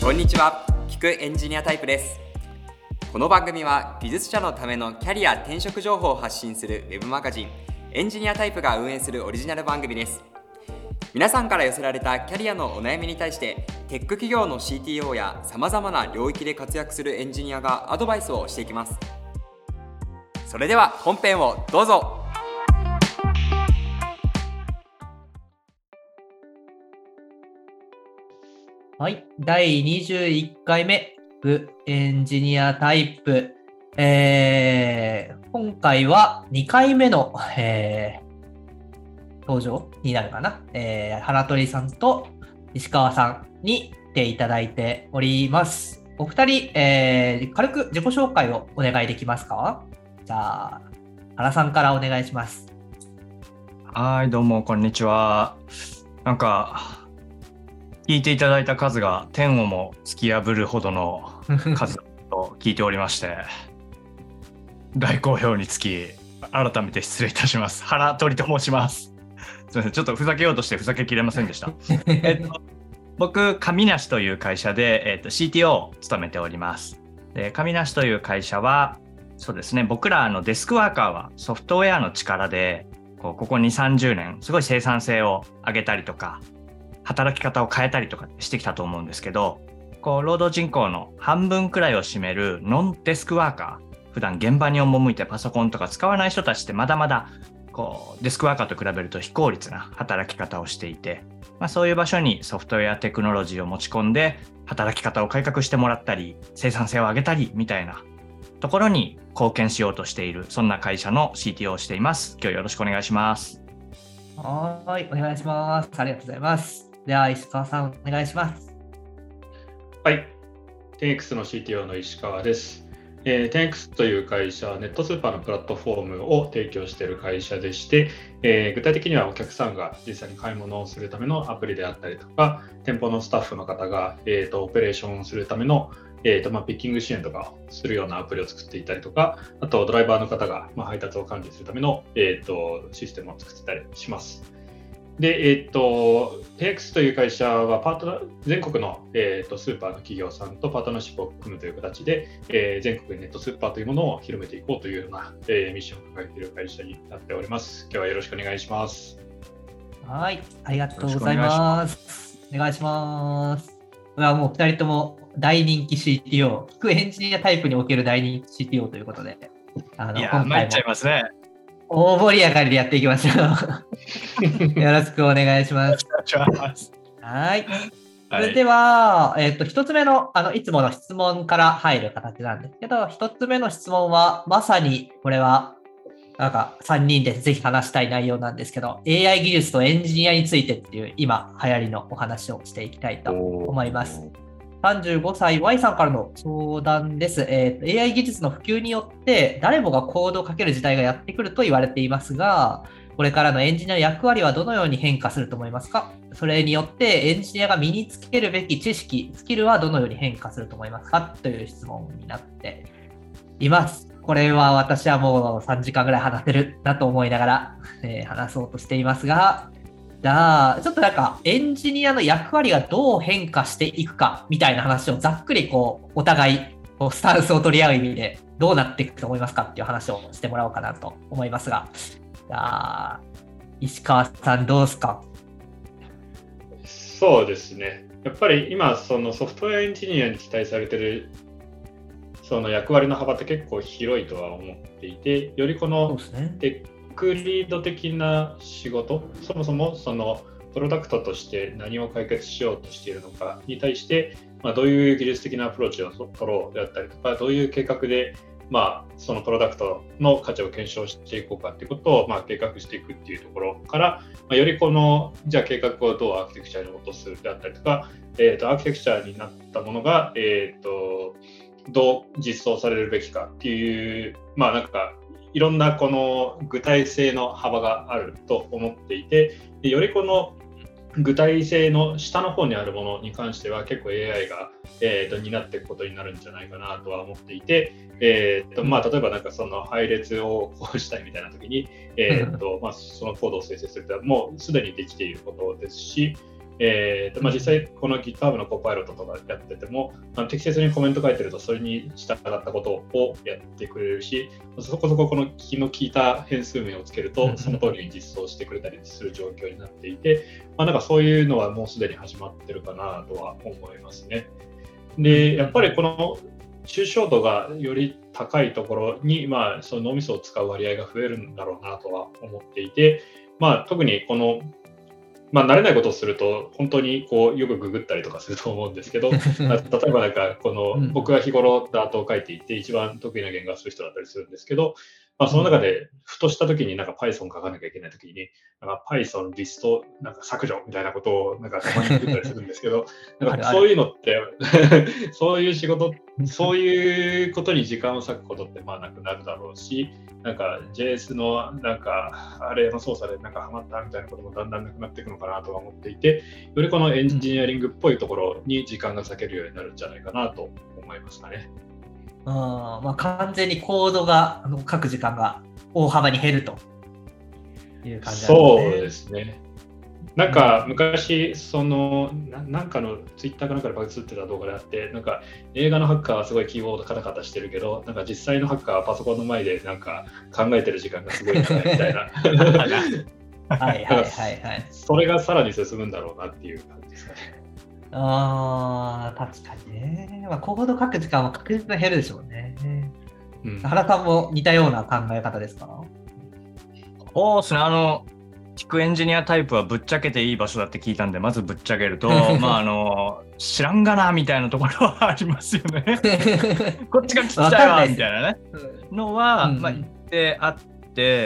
こんにちは、聞くエンジニアタイプです。この番組は技術者のためのキャリア転職情報を発信するウェブマガジンエンジニアタイプが運営するオリジナル番組です。皆さんから寄せられたキャリアのお悩みに対してテック企業の CTO やさまざまな領域で活躍するエンジニアがアドバイスをしていきます。それでは本編をどうぞ。 はい、第21回目エンジニアタイプ、今回は2回目の、登場になるかな、原鳥さんと石川さんに来ていただいております。お二人、軽く自己紹介をお願いできますか？じゃあ原さんからお願いします。 はい、どうもこんにちは。なんか聞いていただいた数が天をも突き破るほどの数と聞いておりまして大好評につき改めて失礼いたします。原鳥と申します。すみません、ちょっとふざけようとしてふざけきれませんでした。僕神梨という会社で、CTO を務めております。で、神梨という会社はそうですね、僕らデスクワーカーはソフトウェアの力でここ 2,30 年すごい生産性を上げたりとか働き方を変えたりとかしてきたと思うんですけど、労働人口の半分くらいを占めるノンデスクワーカー、普段現場に赴いてパソコンとか使わない人たちってまだまだデスクワーカーと比べると非効率な働き方をしていて、そういう場所にソフトウェアテクノロジーを持ち込んで働き方を改革してもらったり生産性を上げたりみたいなところに貢献しようとしている、そんな会社の CTO をしています。今日よろしくお願いします。 はい、お願いします。ありがとうございます。では石川さんお願いします。 はい、10X の CTO の石川です。10X という会社はネットスーパーのプラットフォームを提供している会社でして、具体的にはお客さんが実際に買い物をするためのアプリであったりとか、店舗のスタッフの方が、オペレーションをするための、ピッキング支援とかをするようなアプリを作っていたりとか、あとドライバーの方が、配達を管理するための、システムを作っていたりします。で、10X という会社は全国の、スーパーの企業さんとパートナーシップを組むという形で、全国にネットスーパーというものを広めていこうというような、ミッションを掲げている会社になっております。今日はよろしくお願いします。 はい、ありがとうございます。お願いします。これはもう2人とも大人気 CTO、聞くエンジニアタイプにおける大人気 CTO ということで、 いや参っちゃいますね。 大盛り上がりでやっていきましょう。よろしくお願いします。はい。それでは、一つ目の、いつもの質問から入る形なんですけど、一つ目の質問は、まさに、これは、3人でぜひ話したい内容なんですけど、AI 技術とエンジニアについてっていう、今、流行りのお話をしていきたいと思います。35歳 Y さんからの相談です。AI 技術の普及によって誰もがコードを書ける時代がやってくると言われていますが、これからのエンジニアの役割はどのように変化すると思いますか？それによってエンジニアが身につけるべき知識、スキルはどのように変化すると思いますか？という質問になっています。これは私はもう3時間ぐらい話せるなと思いながら、話そうとしていますが、じゃあちょっとエンジニアの役割がどう変化していくかみたいな話をざっくりお互いスタンスを取り合う意味でどうなっていくと思いますかっていう話をしてもらおうかなと思いますが、じゃあ石川さんどうですか？ そうですね、やっぱり今そのソフトウェアエンジニアに期待されているその役割の幅って結構広いとは思っていて、よりこのテックリード的な仕事、そもそもそのプロダクトとして何を解決しようとしているのかに対して、どういう技術的なアプローチを取ろうであったりとか、どういう計画でそのプロダクトの価値を検証していこうかということを計画していくっていうところから、よりじゃあ計画をどうアーキテクチャに落とすであったりとか、アーキテクチャになったものが、どう実装されるべきかっていう、いろんなこの具体性の幅があると思っていて、よりこの具体性の下の方にあるものに関しては結構 AI が、担っていくことになるんじゃないかなとは思っていて、例えばその配列をこうしたいみたいな時に、そのコードを生成するともうすでにできていることですし、 実際この GitHub のコパイロットとかやってても、適切にコメント書いてるとそれに従ったことをやってくれるし、そこそここの気の利いた変数名をつけるとその通りに実装してくれたりする状況になっていて、なんかそういうのはもうすでに始まってるかなとは思いますね。で、やっぱりこの抽象度がより高いところに、その脳みそを使う割合が増えるんだろうなとは思っていて、特にこの慣れないことをすると本当によくググったりとかすると思うんですけど例えばなんか僕が日頃ダートを書いていて一番得意な言語がする人だったりするんですけど、その中でふとした時になんか Python 書かなきゃいけない時になんか Python リストなんか削除みたいなことをなんかたまに言ったりするんですけどなんかそういうのってそういう仕事そういうことに時間を割くことってなくなるだろうし、なんか JS のなんかあれの操作でなんかハマったみたいなこともだんだんなくなっていくのかなとは思っていて、よりこのエンジニアリングっぽいところに時間が割けるようになるんじゃないかなと思いますかね。 完全にコードが書く時間が大幅に減るという感じなんですね。 そうですね。なんか昔なんかのツイッターかなんかでバズってた動画であって、なんか映画のハッカーはすごいキーボードカタカタしてるけど、なんか実際のハッカーはパソコンの前でなんか考えてる時間がすごい長いみたいなそれがさらに進むんだろうなっていう感じですかね。 確かにね。コード書く時間は確実に減るでしょうね。原さんも似たような考え方ですか？ そうですね。聞くエンジニアタイプはぶっちゃけていい場所だって聞いたんで、まずぶっちゃけると知らんがなみたいなところはありますよねこっちが聞きたいわみたいなねのは言ってあって、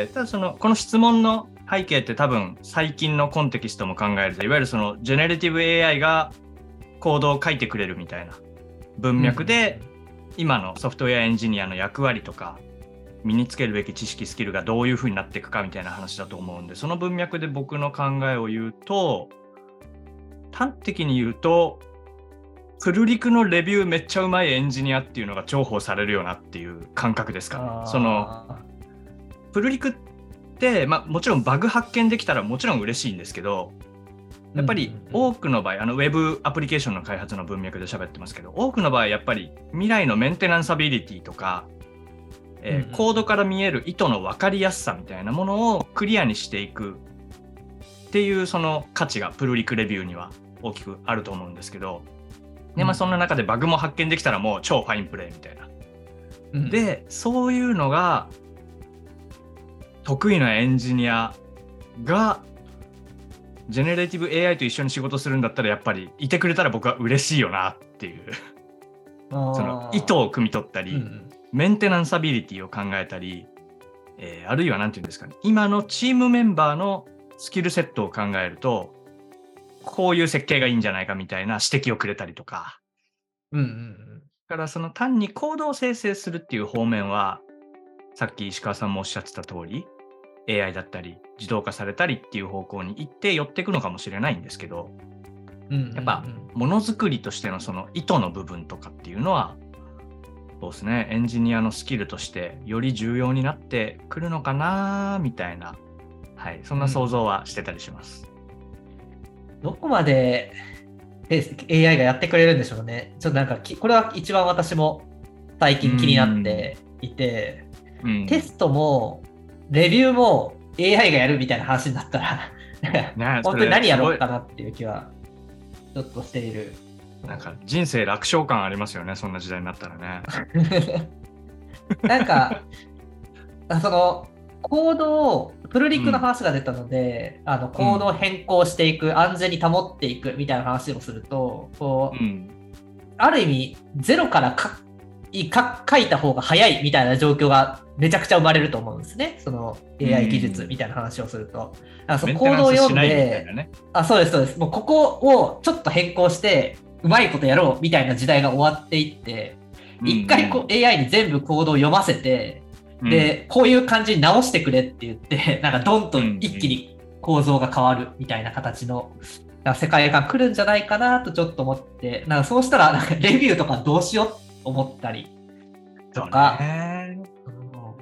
ただこの質問の背景って多分最近のコンテキストも考えると、いわゆるジェネラティブ AI がコードを書いてくれるみたいな文脈で、今のソフトウェアエンジニアの役割とか身につけるべき知識スキルがどういう風になっていくかみたいな話だと思うんで、その文脈で僕の考えを言うと、端的に言うとプルリクのレビューめっちゃうまいエンジニアっていうのが重宝されるよなっていう感覚ですかね。プルリクってもちろんバグ発見できたらもちろん嬉しいんですけど、やっぱり多くの場合ウェブアプリケーションの開発の文脈で喋ってますけど、多くの場合やっぱり未来のメンテナンサビリティとかコードから見える意図の分かりやすさみたいなものをクリアにしていくっていうその価値がプルリクレビューには大きくあると思うんですけど、でそんな中でバグも発見できたらもう超ファインプレーみたいな、でそういうのが得意なエンジニアがジェネレティブ AI と一緒に仕事するんだったらやっぱりいてくれたら僕は嬉しいよなっていうその意図を汲み取ったり、メンテナンサビリティを考えたり、あるいは何て言うんですかね、今のチームメンバーのスキルセットを考えるとこういう設計がいいんじゃないかみたいな指摘をくれたりとか、だから単にコードを生成するっていう方面はさっき石川さんもおっしゃってた通り AI だったり自動化されたりっていう方向に行って寄っていくのかもしれないんですけど、やっぱものづくりとしてのその意図の部分とかっていうのはそうですね、エンジニアのスキルとしてより重要になってくるのかなみたいな、そんな想像はしてたりします。 どこまで AI がやってくれるんでしょうね。ちょっとなんかこれは一番私も最近気になっていて、テストもレビューも AI がやるみたいな話になったら本当に何やろうかなっていう気はちょっとしている。 なんか人生楽勝感ありますよね、そんな時代になったらねなんかコードをプルリクの話が出たので、コードを変更していく、安全に保っていくみたいな話をするとある意味ゼロから書いた方が早いみたいな状況がめちゃくちゃ生まれると思うんですね。その AI 技術みたいな話をすると、そのコードを読んで、そうですそうです、もうここをちょっと変更してうまいことやろうみたいな時代が終わっていって、一回AI に全部コードを読ませて、でこういう感じに直してくれって言ってなんかドンと一気に構造が変わるみたいな形の世界観来るんじゃないかなとちょっと思って、なんかそうしたらなんかレビューとかどうしようと思ったりとか、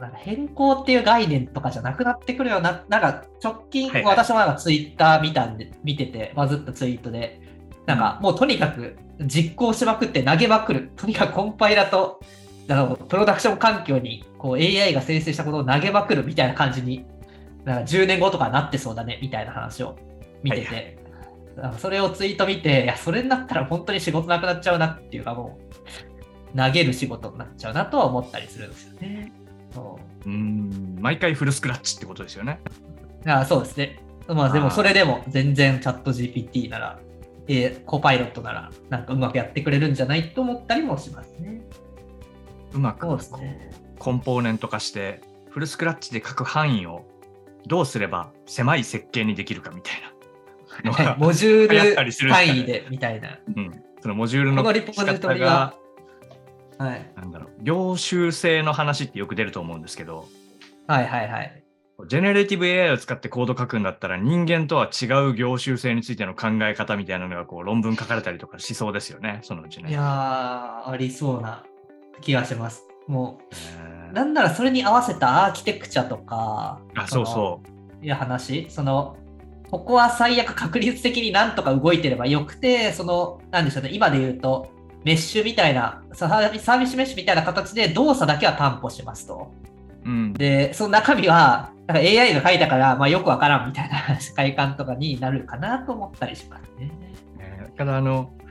なんか変更っていう概念とかじゃなくなってくるような、なんか直近、 はいはい、 私もなんかツイッター見てて、バズったツイートで、なんかもうとにかく実行しまくって投げまくる、とにかくコンパイラとプロダクション環境にこう AI が生成したことを投げまくるみたいな感じに、なんか10年後とかなってそうだねみたいな話を見てて、はい、それをツイート見て、いや、それになったら本当に仕事なくなっちゃうなっていうか、もう投げる仕事になっちゃうなとは思ったりするんですよね。 毎回フルスクラッチってことですよね。 そうですね。まあでもそれでも全然チャット GPT なら、コパイロットならなんかうまくやってくれるんじゃないと思ったりもしますね。 うまくコンポーネント化してフルスクラッチで書く範囲をどうすれば狭い設計にできるかみたいなのがモジュール単位でみたいな。 そのモジュールの書き方が、 はい、なんだろう、業種性の話ってよく出ると思うんですけど、 はいはいはい。 ジェネレーティブ AI を使ってコード書くんだったら人間とは違う業種性についての考え方みたいなのがこう論文書かれたりとかしそうですよね、そのうちね。 いやー、ありそうな気がします。もう、なんならそれに合わせたアーキテクチャとか、 そうそう。 いや話、ここは最悪確率的になんとか動いてればよくて、なんでしょうね、今で言うと、メッシュみたいな、サービスメッシュみたいな形で動作だけは担保しますと。で、その中身は、なんか AI が書いたから、まあ、よくわからんみたいな世界観とかになるかなと思ったりしますね。 ただ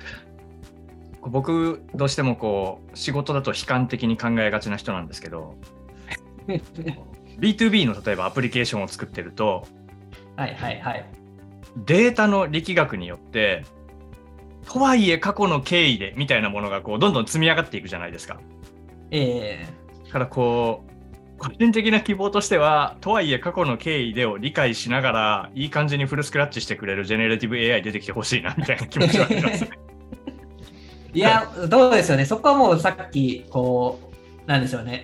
僕どうしてもこう仕事だと悲観的に考えがちな人なんですけどB2B の例えばアプリケーションを作ってると、 はいはいはい、 データの力学によってとはいえ過去の経緯でみたいなものがこうどんどん積み上がっていくじゃないですか。だからこう個人的な希望としてはとはいえ過去の経緯でを理解しながらいい感じにフルスクラッチしてくれるジェネレティブ AI 出てきてほしいなみたいな気持ちはありますね。 いや、どうですよね。そこはもうさっきこうなんでしょうね、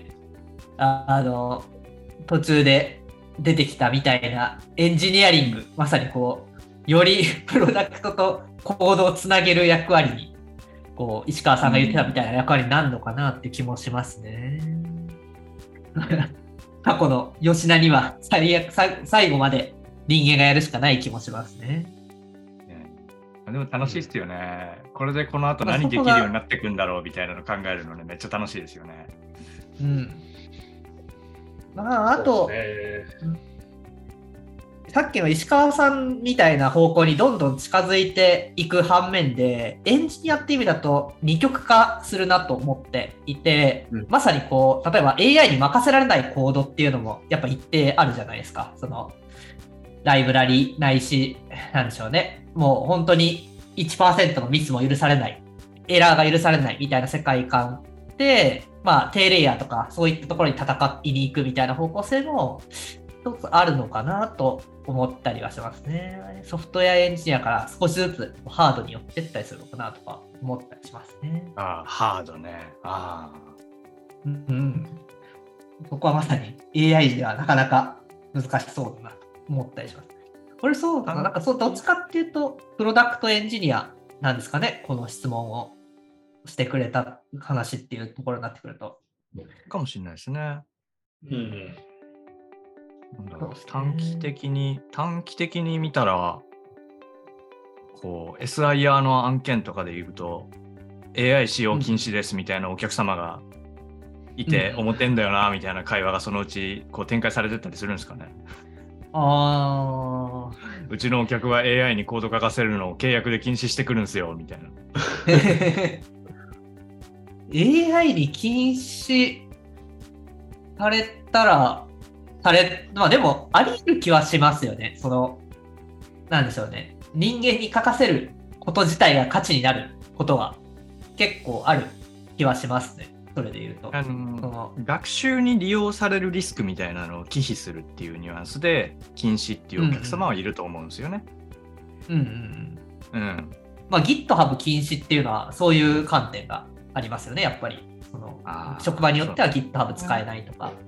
途中で出てきたみたいなエンジニアリング、まさにこうよりプロダクトとコードをつなげる役割にこう石川さんが言ってたみたいな役割になるのかなっていう気もしますね。過去の吉田には最後まで人間がやるしかない気もしますね。 でも楽しいですよね。これでこの後何できるようになっていくんだろうみたいなの考えるのね、めっちゃ楽しいですよね。 まあ、あと、さっきの石川さんみたいな方向にどんどん近づいていく反面で、エンジニアっていう意味だと二極化するなと思っていて、まさにこう、例えば AI に任せられないコードっていうのもやっぱ一定あるじゃないですか。ライブラリないし、なんでしょうね。もう本当に 1% のミスも許されない、エラーが許されないみたいな世界観で、まあ、低レイヤーとかそういったところに戦いに行くみたいな方向性も一つあるのかなと思ったりはしますね。ソフトウェアエンジニアから少しずつハードに寄っていったりするのかなとか思ったりしますね。 ハードね。 そこはまさに AI ではなかなか難しそうだなと思ったりします。これそうかな、なんかどっちかっていうとプロダクトエンジニアなんですかね、この質問をしてくれた話っていうところになってくると。 かもしれないですね。短期的に見たら、こう SIR の案件とかで言うと AI 使用禁止ですみたいなお客様がいて、思ってんだよなみたいな会話がそのうちこう展開されてったりするんですかね。うちのお客は AI にコード書かせるのを契約で禁止してくるんですよみたいな。 AI に禁止されたらまあでもあり得る気はしますよね。なんでしょうね。人間に書かせること自体が価値になることは結構ある気はしますね。それで言うと。 学習に利用されるリスクみたいなのを忌避するっていうニュアンスで禁止っていうお客様はいると思うんですよね。 まあ GitHub 禁止っていうのはそういう観点がありますよね。やっぱり職場によっては GitHub 使えないとか。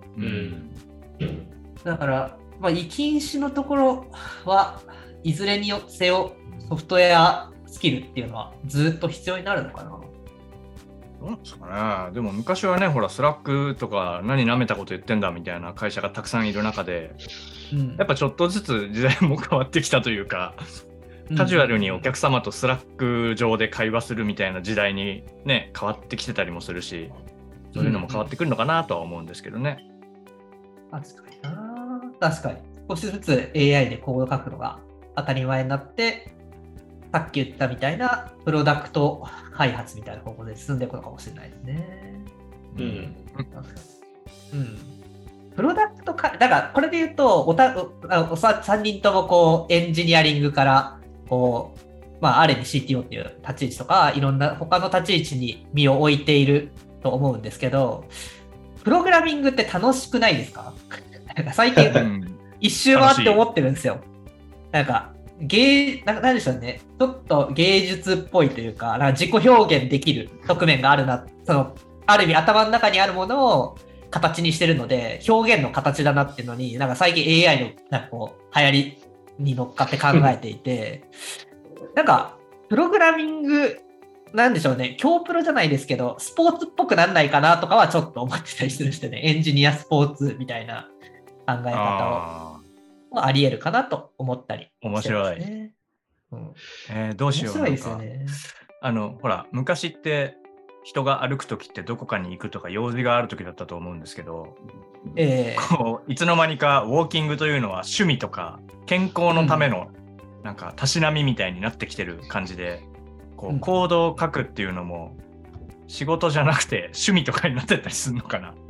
だから、まあ、禁止のところはいずれにせよソフトウェアスキルっていうのはずっと必要になるのかな。 どうなんですかね。でも昔はね、ほら、スラックとか何舐めたこと言ってんだみたいな会社がたくさんいる中で、やっぱちょっとずつ時代も変わってきたというか、カジュアルにお客様とスラック上で会話するみたいな時代にね、変わってきてたりもするし、そういうのも変わってくるのかなとは思うんですけどね。 確かにな。確かに。少しずつ AI でコード書くのが当たり前になって、さっき言ったみたいなプロダクト開発みたいな方向で進んでいくのかもしれないですね。プロダクトだからこれで言うと3人ともこうエンジニアリングからこう、ある意味 CTO っていう立ち位置とかいろんな他の立ち位置に身を置いていると思うんですけど、プログラミングって楽しくないですか？最近一周回って思ってるんですよ。なんでしょうね。ちょっと芸術っぽいというか、自己表現できる側面があるな。ある意味頭の中にあるものを形にしてるので、表現の形だなっていうのに、最近 AI の流行りに乗っかって考えていて、プログラミング、なんでしょうね。強プロじゃないですけど、スポーツっぽくなんないかなとかはちょっと思ってたりするしてね、エンジニアスポーツみたいな考え方をあり得るかなと思ったりしてますね。 面白い。どうしよう。面白いですよね。ほら、昔って人が歩くときってどこかに行くとか用事があるときだったと思うんですけど、いつの間にかウォーキングというのは趣味とか健康のためのたしなみみたいになってきてる感じで、コードを書くっていうのも仕事じゃなくて趣味とかになってったりするのかな。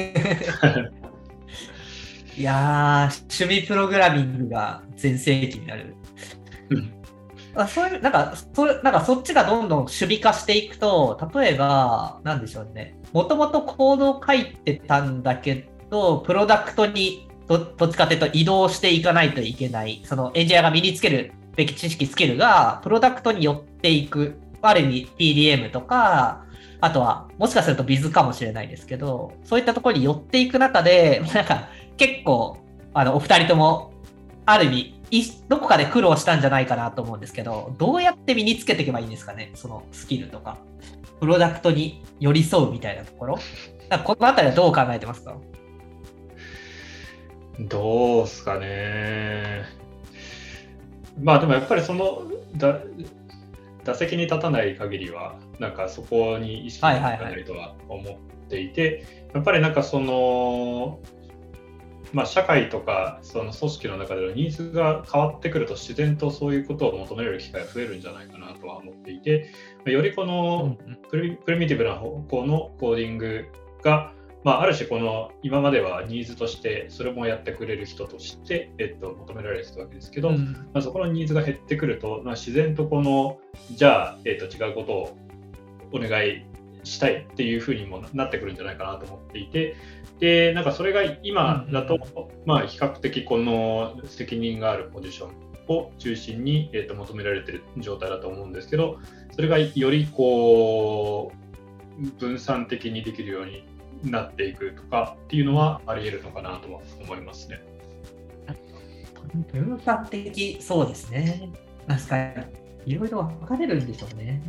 いやー、趣味プログラミングが全盛期になる。そういうそっちがどんどん守備化していくと、例えばなんでしょうね。もともとコードを書いてたんだけど、プロダクトにどっちかというと移動していかないといけない。そのエンジニアが身につけるべき知識スキルがプロダクトに寄っていく。ある意味 PDM とか、あとはもしかすると Biz かもしれないですけど、そういったところに寄っていく中で、結構お二人ともある意味どこかで苦労したんじゃないかなと思うんですけど、どうやって身につけていけばいいんですかね、そのスキルとかプロダクトに寄り添うみたいなところ。このあたりはどう考えてますか？ どうですかね。でもやっぱり打席に立たない限りはそこに意識がいかないとは思っていて、やっぱり社会とかその組織の中でのニーズが変わってくると自然とそういうことを求められる機会が増えるんじゃないかなとは思っていて、よりこのプリミティブな方向のコーディングが、ある種この今まではニーズとしてそれもやってくれる人として、求められてたわけですけど、そこのニーズが減ってくると、自然とこのじゃあ、違うことをお願いしたいっていうふうにもなってくるんじゃないかなと思っていて、でそれが今だと、比較的この責任があるポジションを中心に、求められている状態だと思うんですけど、それがよりこう分散的にできるようになっていくとかっていうのはあり得るのかなとは思いますね。 分散的、そうですね。確かにいろいろ分かれるんでしょうね。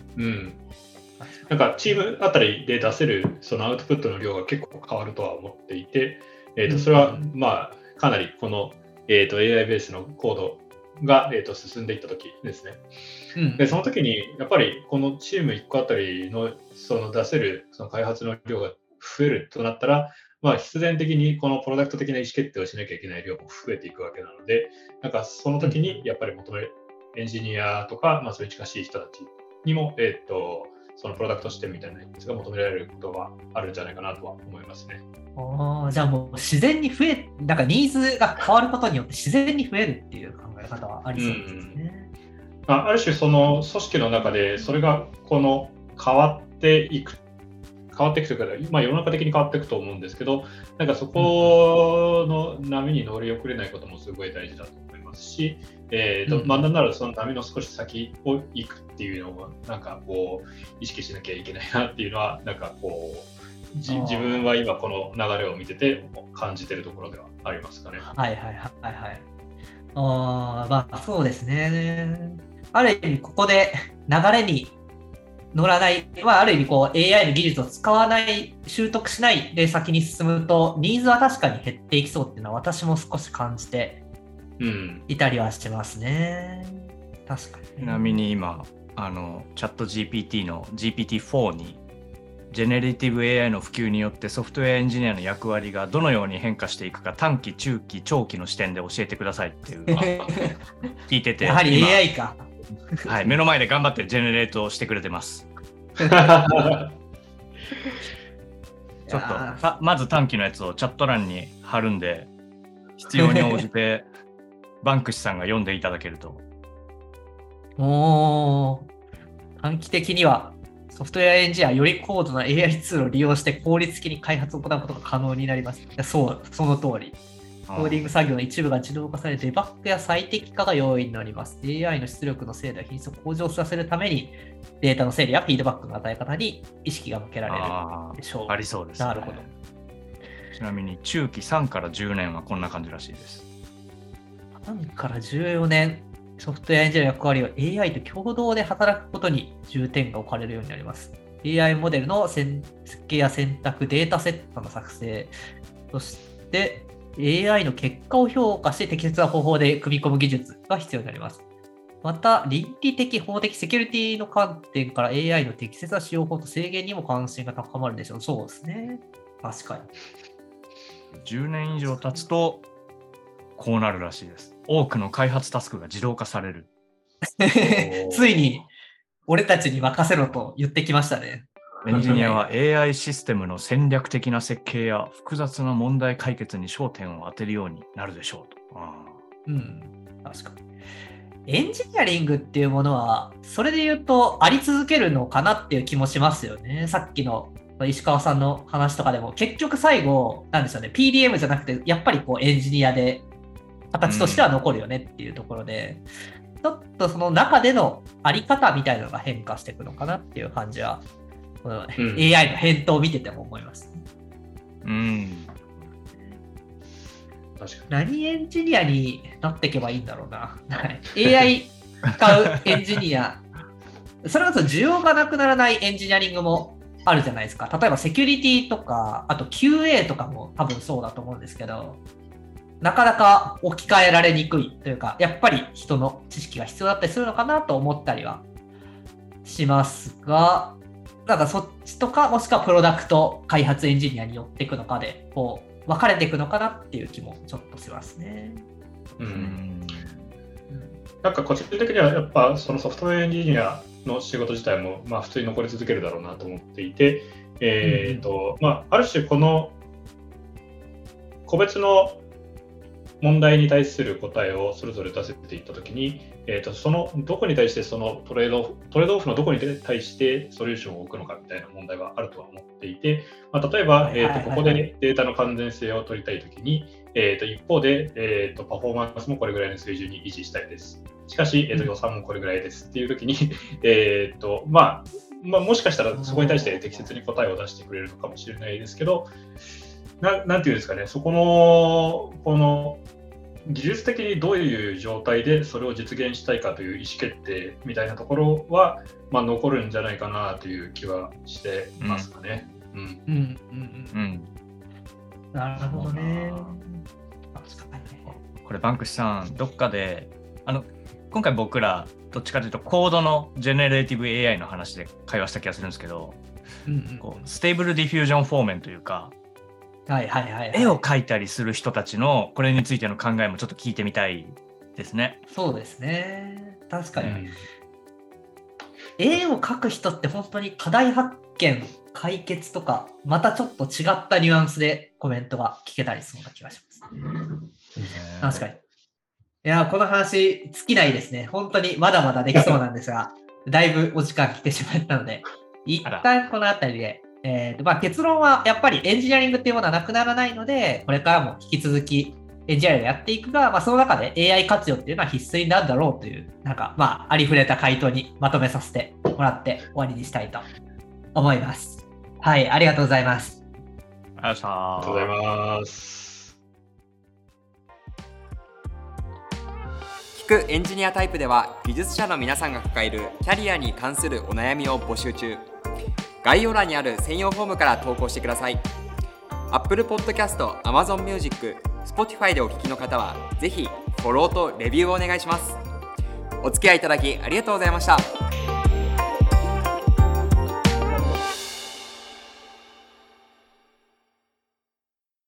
チームあたりで出せるそのアウトプットの量が結構変わるとは思っていて、それはかなりこの、AI ベースのコードが、進んでいった時ですね。でその時にやっぱりこのチーム1個あたりのその出せるその開発の量が増えるとなったら、必然的にこのプロダクト的な意思決定をしなきゃいけない量も増えていくわけなので、その時にやっぱりエンジニアとか、それに近しい人たちにも、そのプロダクト視点みたいなやつが求められることがあるんじゃないかなとは思いますね。 じゃあもう自然にニーズが変わることによって自然に増えるっていう考え方はありそうですね。 ある種その組織の中でそれがこの変わっていくというか、世の中的に変わっていくと思うんですけど、そこの波に乗り遅れないこともすごい大事だと思いますし、なんならその波の少し先を行くっていうのを意識しなきゃいけないなっていうのは自分は今この流れを見てて感じてるところではありますかね。 そうですね。ある意味ここで流れに乗らない、ある意味こう AI の技術を使わない、習得しないで先に進むと、ニーズは確かに減っていきそうっていうのは私も少し感じていたりはしてますね。確かに。 ちなみに今、チャット GPT の GPT-4 に、ジェネレティブ AI の普及によってソフトウェアエンジニアの役割がどのように変化していくか短期、中期、長期の視点で教えてくださいっていう聞いてて、 やはり AI か。 はい、目の前で頑張ってジェネレートしてくれてます。ちょっとまず短期のやつをチャット欄に貼るんで、必要に応じてバンクシさんが読んでいただけると。 短期的にはソフトウェアエンジニアはより高度な AI ツールを利用して効率的に開発を行うことが可能になります。そう、その通り。コーディング作業の一部が自動化され、デバッグや最適化が容易になります。AI の出力の精度や品質を向上させるために、データの整理やフィードバックの与え方に意識が向けられるでしょう。 ありそうですね。 なるほど。 ちなみに中期3から10年はこんな感じらしいです。 3から14年、ソフトウェアエンジニアの役割は AI と共同で働くことに重点が置かれるようになります。AI モデルの設計や選択、データセットの作成、そして、AI の結果を評価して適切な方法で組み込む技術が必要になります。また、倫理的、法的、セキュリティの観点から AI の適切な使用法と制限にも関心が高まるでしょう。そうですね。確かに。 10年以上経つと、こうなるらしいです。多くの開発タスクが自動化される。 ついに、俺たちに任せろと言ってきましたね。 エンジニアは AI システムの戦略的な設計や複雑な問題解決に焦点を当てるようになるでしょうと。 確かに。エンジニアリングっていうものは、それで言うとあり続けるのかなっていう気もしますよね。さっきの石川さんの話とかでも、結局最後、なんでしょうね、PDM じゃなくて、やっぱりこうエンジニアで、形としては残るよねっていうところで、ちょっとその中でのあり方みたいなのが変化していくのかなっていう感じは、AI の返答を見てても思います。 確かに。 何エンジニアになっていけばいいんだろうな。AI 使うエンジニア、それこそ需要がなくならないエンジニアリングもあるじゃないですか。例えばセキュリティとか、あと QA とかも多分そうだと思うんですけど、なかなか置き換えられにくいというか、やっぱり人の知識が必要だったりするのかなと思ったりはしますが、なんかそっちとか、もしくはプロダクト開発エンジニアに寄っていくのかで、こう分かれていくのかなっていう気もちょっとしますね。 なんか個人的にはやっぱそのソフトウェアエンジニアの仕事自体もまあ普通に残り続けるだろうなと思っていて、ある種この個別の問題に対する答えをそれぞれ出せていったときに、そのどこに対してそのトレードオフのどこに対してソリューションを置くのかみたいな問題はあるとは思っていて、例えば、ここでデータの完全性を取りたいときに、一方で、パフォーマンスもこれぐらいの水準に維持したいです。しかし、予算もこれぐらいですっていうときに、もしかしたらそこに対して適切に答えを出してくれるのかもしれないですけど、なんていうんですかね、そこのこの技術的にどういう状態でそれを実現したいかという意思決定みたいなところは、残るんじゃないかなという気はしてますかね。 なるほどね。 これバンクシさん、どっかで今回僕らどっちかというとコードのジェネレーティブ AI の話で会話した気がするんですけど、こうステーブルディフュージョンフォーメンというか、絵を描いたりする人たちのこれについての考えもちょっと聞いてみたいですね。 そうですね。確かに。絵を描く人って本当に課題発見、解決とか、またちょっと違ったニュアンスでコメントが聞けたりしそうな気がします。確かに。いや、この話尽きないですね。本当にまだまだできそうなんですが、だいぶお時間来てしまったので、一旦このあたりで、結論はやっぱりエンジニアリングっていうものはなくならないので、これからも引き続きエンジニアリングやっていくが、その中で AI 活用っていうのは必須になるだろうという、ありふれた回答にまとめさせてもらって終わりにしたいと思います。はい、ありがとうございます。 ありがとうございます。 聞くエンジニアタイプでは、技術者の皆さんが抱えるキャリアに関するお悩みを募集中。概要欄にある専用フォームから投稿してください。Apple Podcast、Amazon Music、Spotify でお聞きの方は、ぜひフォローとレビューをお願いします。お付き合いいただきありがとうございました。